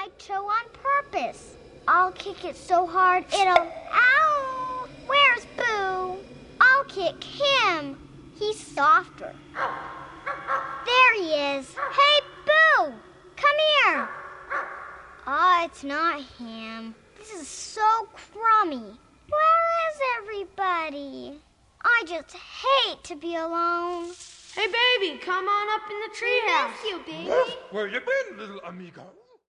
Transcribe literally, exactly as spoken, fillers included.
my toe on purpose. I'll kick it so hard it'll... Ow! Where's Boo? I'll kick him. He's softer. There he is. Hey, Boo! Come here. Oh, it's not him. This is so crummy. Where is everybody? I just hate to be alone. Hey, baby, come on up in the treehouse. We miss you, baby. Where you been, little amigo?